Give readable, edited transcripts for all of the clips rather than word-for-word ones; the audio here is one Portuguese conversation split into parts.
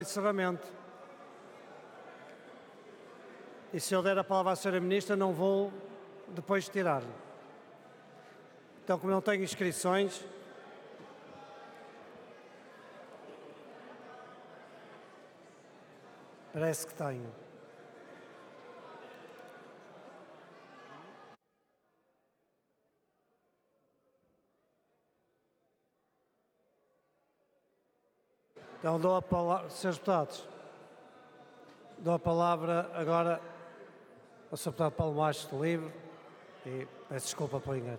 Encerramento. E se eu der a palavra à Sra. Ministra, não vou depois tirar. Então, como não tenho inscrições, parece que tenho. Então, dou a palavra, Srs. Deputados, dou a palavra agora ao Sr. Deputado Paulo Machos Livre e peço desculpa pelo engano.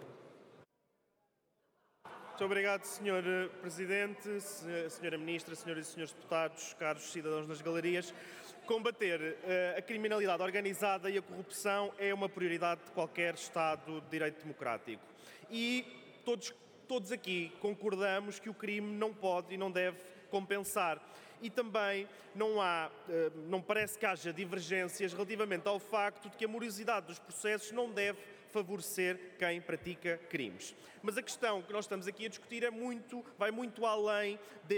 Muito obrigado, Sr. Presidente, Sra. Ministra, Senhoras e Senhores Deputados, caros cidadãos das galerias. Combater a criminalidade organizada e a corrupção é uma prioridade de qualquer Estado de direito democrático. E todos aqui concordamos que o crime não pode e não deve compensar. E também não parece que haja divergências relativamente ao facto de que a morosidade dos processos não deve favorecer quem pratica crimes. Mas a questão que nós estamos aqui a discutir vai muito além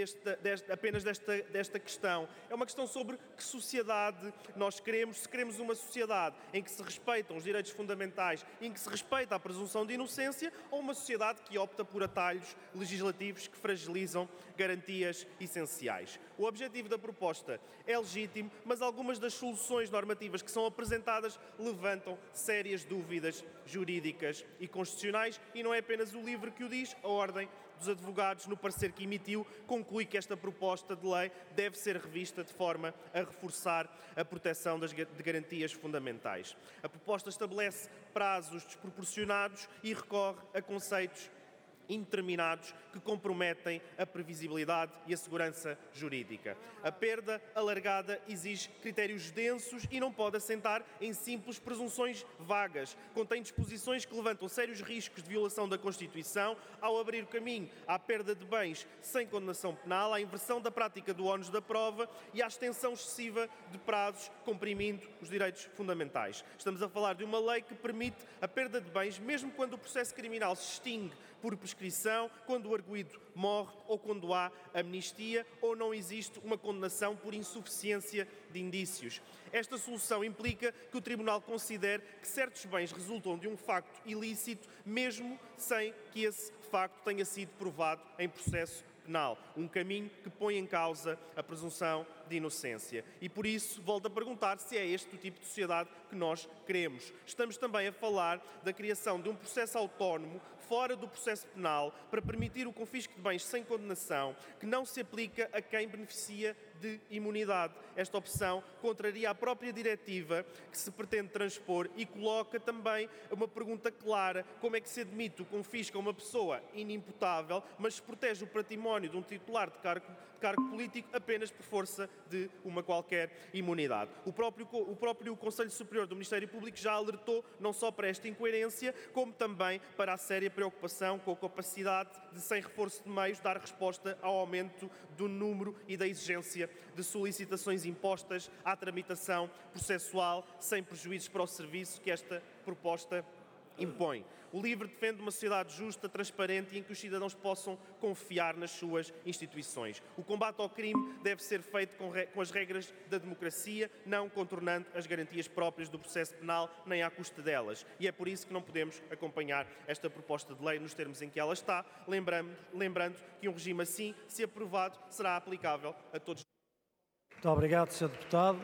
apenas desta questão. É uma questão sobre que sociedade nós queremos. Se queremos uma sociedade em que se respeitam os direitos fundamentais, em que se respeita a presunção de inocência, ou uma sociedade que opta por atalhos legislativos que fragilizam garantias essenciais. O objetivo da proposta é legítimo, mas algumas das soluções normativas que são apresentadas levantam sérias dúvidas jurídicas e constitucionais, e não é apenas o LIVRE que o diz. A Ordem dos Advogados, no parecer que emitiu, conclui que esta proposta de lei deve ser revista de forma a reforçar a proteção de garantias fundamentais. A proposta estabelece prazos desproporcionados e recorre a conceitos indeterminados que comprometem a previsibilidade e a segurança jurídica. A perda alargada exige critérios densos e não pode assentar em simples presunções vagas. Contém disposições que levantam sérios riscos de violação da Constituição ao abrir o caminho à perda de bens sem condenação penal, à inversão da prática do ónus da prova e à extensão excessiva de prazos, comprimindo os direitos fundamentais. Estamos a falar de uma lei que permite a perda de bens mesmo quando o processo criminal se extingue por prescrição, quando o arguido morre ou quando há amnistia ou não existe uma condenação por insuficiência de indícios. Esta solução implica que o Tribunal considere que certos bens resultam de um facto ilícito, mesmo sem que esse facto tenha sido provado em processo penal. Um caminho que põe em causa a presunção de inocência. E por isso, volto a perguntar se é este o tipo de sociedade que nós queremos. Estamos também a falar da criação de um processo autónomo fora do processo penal para permitir o confisco de bens sem condenação, que não se aplica a quem beneficia de imunidade. Esta opção contraria a própria diretiva que se pretende transpor e coloca também uma pergunta clara: como é que se admite o confisco a uma pessoa inimputável, mas se protege o património de um titular de cargo político apenas por força de uma qualquer imunidade? O próprio Conselho Superior do Ministério Público já alertou não só para esta incoerência, como também para a séria preocupação com a capacidade de, sem reforço de meios, dar resposta ao aumento do número e da exigência de solicitações impostas à tramitação processual, sem prejuízos para o serviço que esta proposta impõe. O LIVRE defende uma sociedade justa, transparente e em que os cidadãos possam confiar nas suas instituições. O combate ao crime deve ser feito com as regras da democracia, não contornando as garantias próprias do processo penal, nem à custa delas. E é por isso que não podemos acompanhar esta proposta de lei nos termos em que ela está, lembrando que um regime assim, se aprovado, será aplicável a todos. Muito obrigado, Sr. Deputado.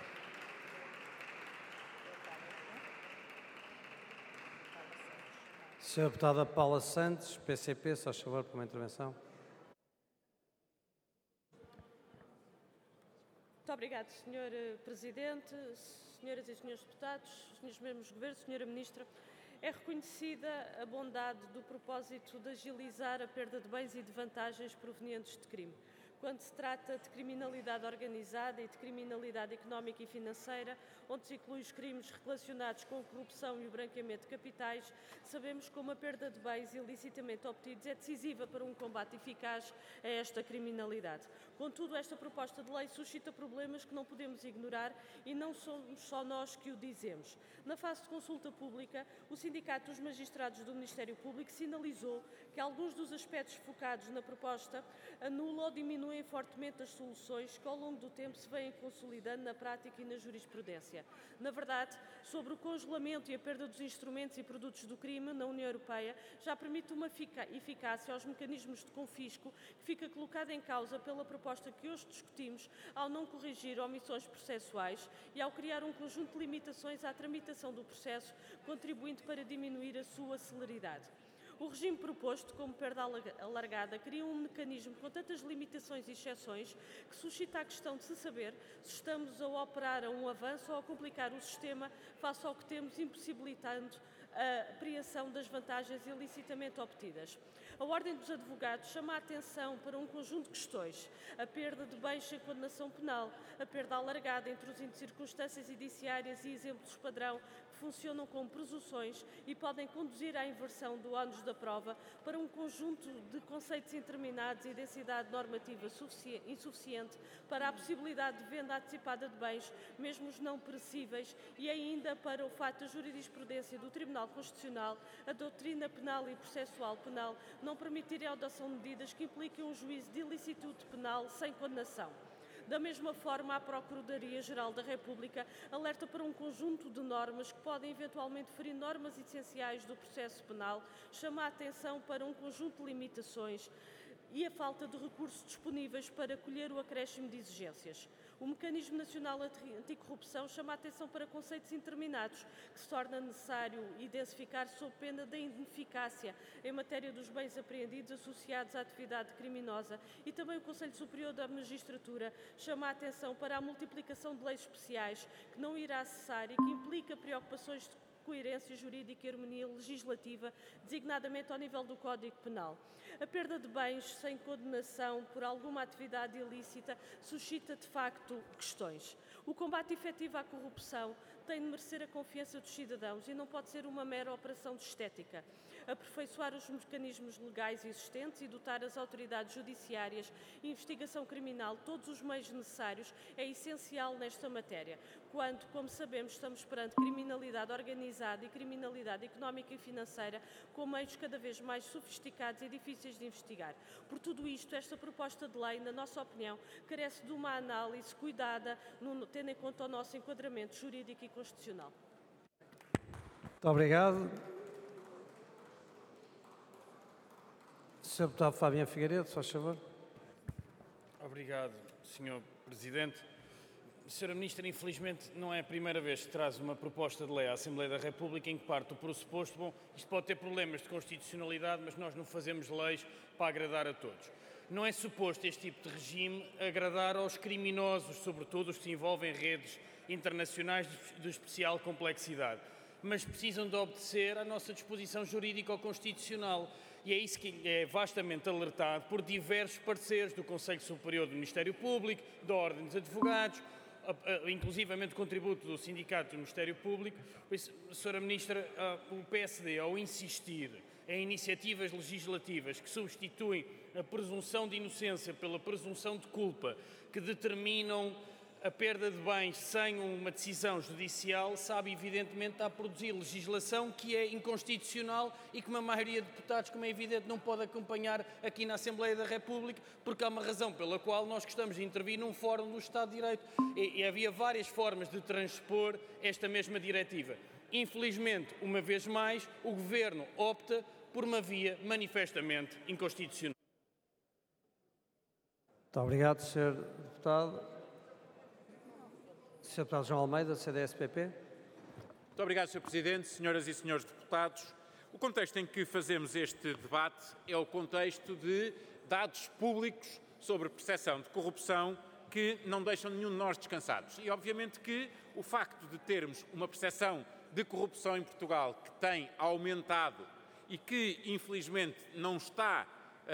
Sra. Deputada Paula Santos, PCP, só favor por uma intervenção. Muito obrigado, Sr. Presidente, Senhoras e Senhores Deputados, Senhores Membros do Governo, Sra. Ministra. É reconhecida a bondade do propósito de agilizar a perda de bens e de vantagens provenientes de crime. Quando se trata de criminalidade organizada e de criminalidade económica e financeira, onde se inclui os crimes relacionados com a corrupção e o branqueamento de capitais, sabemos como a perda de bens ilicitamente obtidos é decisiva para um combate eficaz a esta criminalidade. Contudo, esta proposta de lei suscita problemas que não podemos ignorar e não somos só nós que o dizemos. Na fase de consulta pública, o Sindicato dos Magistrados do Ministério Público sinalizou que alguns dos aspectos focados na proposta anulam ou diminuem diminuem fortemente as soluções que ao longo do tempo se vêm consolidando na prática e na jurisprudência. Na verdade, sobre o congelamento e a perda dos instrumentos e produtos do crime na União Europeia, já permite uma eficácia aos mecanismos de confisco que fica colocada em causa pela proposta que hoje discutimos ao não corrigir omissões processuais e ao criar um conjunto de limitações à tramitação do processo, contribuindo para diminuir a sua celeridade. O regime proposto, como perda alargada, cria um mecanismo com tantas limitações e exceções que suscita a questão de se saber se estamos a operar a um avanço ou a complicar o sistema face ao que temos, impossibilitando a apreensão das vantagens ilicitamente obtidas. A Ordem dos Advogados chama a atenção para um conjunto de questões: a perda de bens sem condenação penal, a perda alargada, introduzindo circunstâncias indiciárias e exemplos padrão que funcionam como presunções e podem conduzir à inversão do ónus da prova, para um conjunto de conceitos interminados e densidade normativa insuficiente para a possibilidade de venda antecipada de bens, mesmo os não perecíveis, e ainda para o facto da jurisprudência do Tribunal Constitucional, a doutrina penal e processual penal, não permitirem a adoção de medidas que impliquem um juízo de ilicitude penal sem condenação. Da mesma forma, a Procuradoria-Geral da República alerta para um conjunto de normas que podem eventualmente ferir normas essenciais do processo penal, chama a atenção para um conjunto de limitações e a falta de recursos disponíveis para colher o acréscimo de exigências. O Mecanismo Nacional Anticorrupção chama a atenção para conceitos interminados que se torna necessário identificar sob pena da ineficácia em matéria dos bens apreendidos associados à atividade criminosa, e também o Conselho Superior da Magistratura chama a atenção para a multiplicação de leis especiais que não irá cessar e que implica preocupações de coerência jurídica e harmonia legislativa, designadamente ao nível do Código Penal. A perda de bens sem condenação por alguma atividade ilícita suscita, de facto, questões. O combate efetivo à corrupção tem de merecer a confiança dos cidadãos e não pode ser uma mera operação de estética. Aperfeiçoar os mecanismos legais existentes e dotar as autoridades judiciárias e investigação criminal todos os meios necessários é essencial nesta matéria, quando, como sabemos, estamos perante criminalidade organizada e criminalidade económica e financeira com meios cada vez mais sofisticados e difíceis de investigar. Por tudo isto, esta proposta de lei, na nossa opinião, carece de uma análise cuidada, tendo em conta o nosso enquadramento jurídico e constitucional. Muito obrigado. Sr. Deputado Fabiano Figueiredo, se faz favor. Obrigado, Sr. Presidente. Sra. Ministra, infelizmente não é a primeira vez que traz uma proposta de lei à Assembleia da República em que parte do pressuposto, bom, isto pode ter problemas de constitucionalidade, mas nós não fazemos leis para agradar a todos. Não é suposto este tipo de regime agradar aos criminosos, sobretudo os que se envolvem em redes internacionais de especial complexidade, mas precisam de obedecer à nossa disposição jurídico-constitucional. E é isso que é vastamente alertado por diversos pareceres do Conselho Superior do Ministério Público, da Ordem dos Advogados, inclusivamente o contributo do Sindicato do Ministério Público. Por isso, Sra. Ministra, o PSD, ao insistir em iniciativas legislativas que substituem a presunção de inocência pela presunção de culpa, que determinam a perda de bens sem uma decisão judicial, sabe evidentemente a produzir legislação que é inconstitucional e que uma maioria de deputados, como é evidente, não pode acompanhar aqui na Assembleia da República, porque há uma razão pela qual nós gostamos de intervir num fórum do Estado de Direito. E havia várias formas de transpor esta mesma diretiva. Infelizmente, uma vez mais, o Governo opta por uma via manifestamente inconstitucional. Muito obrigado, Sr. Deputado. Sr. Deputado João Almeida, CDS-PP. Muito obrigado, Sr. Presidente, senhoras e senhores deputados. O contexto em que fazemos este debate é o contexto de dados públicos sobre percepção de corrupção que não deixam nenhum de nós descansados. E, obviamente, que o facto de termos uma percepção de corrupção em Portugal que tem aumentado e que, infelizmente, não está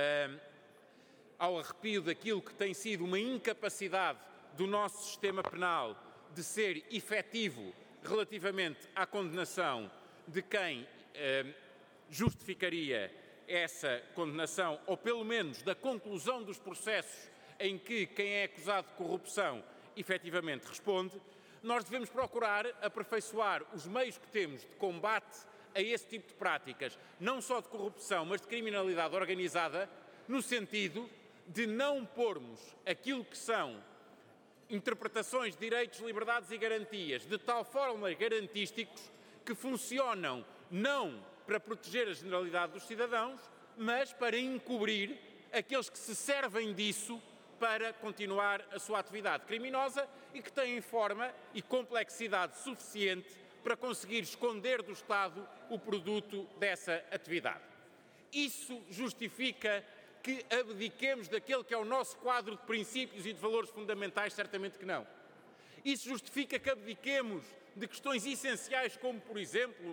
ao arrepio daquilo que tem sido uma incapacidade do nosso sistema penal de ser efetivo relativamente à condenação de quem justificaria essa condenação, ou pelo menos da conclusão dos processos em que quem é acusado de corrupção efetivamente responde, nós devemos procurar aperfeiçoar os meios que temos de combate a esse tipo de práticas, não só de corrupção, mas de criminalidade organizada, no sentido de não pormos aquilo que são interpretações de direitos, liberdades e garantias de tal forma garantísticos que funcionam não para proteger a generalidade dos cidadãos, mas para encobrir aqueles que se servem disso para continuar a sua atividade criminosa e que têm forma e complexidade suficiente para conseguir esconder do Estado o produto dessa atividade. Isso justifica que abdiquemos daquele que é o nosso quadro de princípios e de valores fundamentais? Certamente que não. Isso justifica que abdiquemos de questões essenciais como, por exemplo,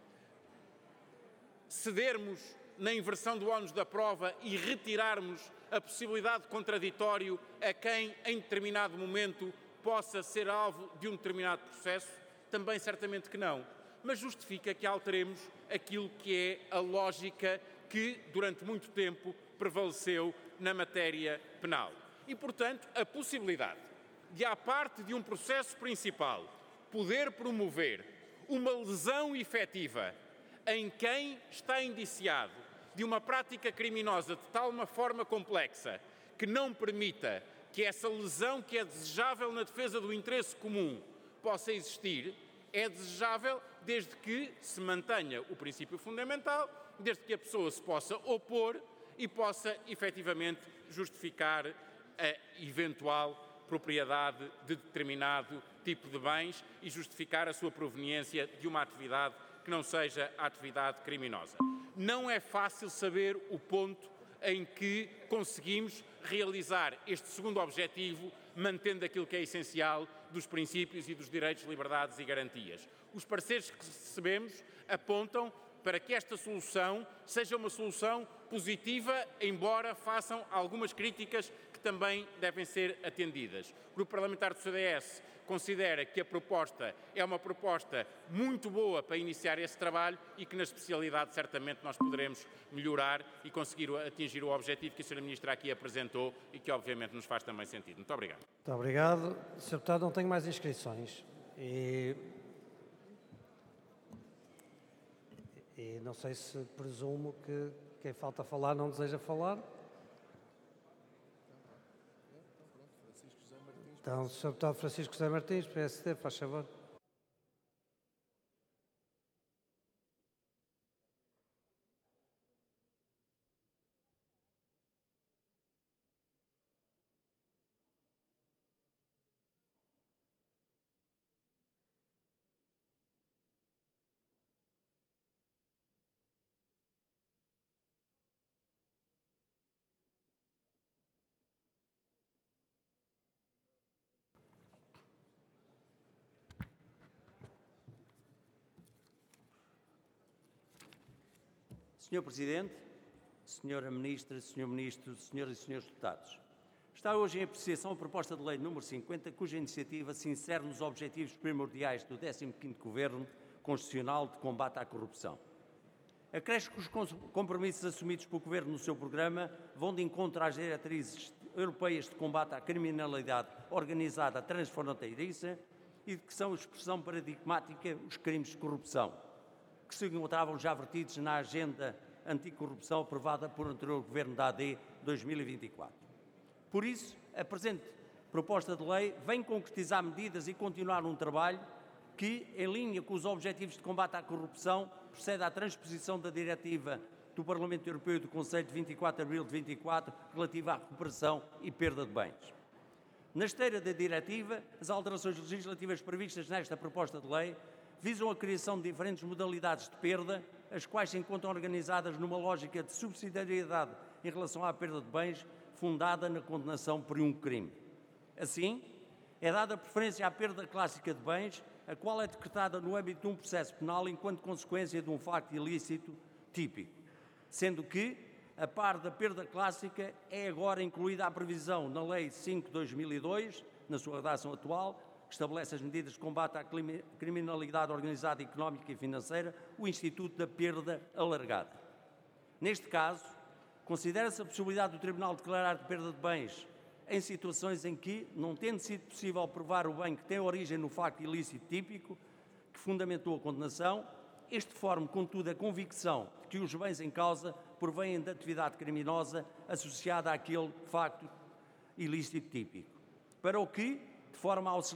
cedermos na inversão do ónus da prova e retirarmos a possibilidade de contraditório a quem, em determinado momento, possa ser alvo de um determinado processo? Também certamente que não. Mas justifica que alteremos aquilo que é a lógica que, durante muito tempo, prevaleceu na matéria penal. E, portanto, a possibilidade de, à parte de um processo principal, poder promover uma lesão efetiva em quem está indiciado de uma prática criminosa de tal uma forma complexa que não permita que essa lesão que é desejável na defesa do interesse comum possa existir, é desejável desde que se mantenha o princípio fundamental, desde que a pessoa se possa opor e possa efetivamente justificar a eventual propriedade de determinado tipo de bens e justificar a sua proveniência de uma atividade que não seja a atividade criminosa. Não é fácil saber o ponto em que conseguimos realizar este segundo objetivo, mantendo aquilo que é essencial dos princípios e dos direitos, liberdades e garantias. Os pareceres que recebemos apontam para que esta solução seja uma solução positiva, embora façam algumas críticas que também devem ser atendidas. O Grupo Parlamentar do CDS considera que a proposta é uma proposta muito boa para iniciar esse trabalho e que na especialidade certamente nós poderemos melhorar e conseguir atingir o objetivo que a Sra. Ministra aqui apresentou e que obviamente nos faz também sentido. Muito obrigado. Muito obrigado. Sr. Deputado, não tenho mais inscrições e não sei se presumo que quem falta falar não deseja falar. Então, Sr. Deputado Francisco José Martins, PSD, faz favor. Senhor Presidente, Senhora Ministra, Senhor Ministro, Senhoras e Senhores Deputados, está hoje em apreciação a proposta de lei número 50, cuja iniciativa se insere nos objetivos primordiais do 15º Governo Constitucional de Combate à Corrupção. Acresce que os compromissos assumidos pelo Governo no seu programa vão de encontro às diretrizes europeias de combate à criminalidade organizada transfronteiriça e de que são expressão paradigmática os crimes de corrupção, que se encontravam já vertidos na agenda anticorrupção aprovada por anterior Governo da AD 2024. Por isso, a presente proposta de lei vem concretizar medidas e continuar um trabalho que, em linha com os objetivos de combate à corrupção, procede à transposição da diretiva do Parlamento Europeu e do Conselho de 24 de abril de 24, relativa à recuperação e perda de bens. Na esteira da diretiva, as alterações legislativas previstas nesta proposta de lei visam a criação de diferentes modalidades de perda, as quais se encontram organizadas numa lógica de subsidiariedade em relação à perda de bens, fundada na condenação por um crime. Assim, é dada preferência à perda clássica de bens, a qual é decretada no âmbito de um processo penal enquanto consequência de um facto ilícito típico, sendo que, a par da perda clássica, é agora incluída a previsão na Lei 5/2002, na sua redação atual, que estabelece as medidas de combate à criminalidade organizada, económica e financeira, o Instituto da Perda Alargada. Neste caso, considera-se a possibilidade do Tribunal declarar de perda de bens em situações em que, não tendo sido possível provar o bem que tem origem no facto ilícito típico que fundamentou a condenação, este forme, contudo, a convicção de que os bens em causa provêm da atividade criminosa associada àquele facto ilícito típico, para o que, de forma a auxiliar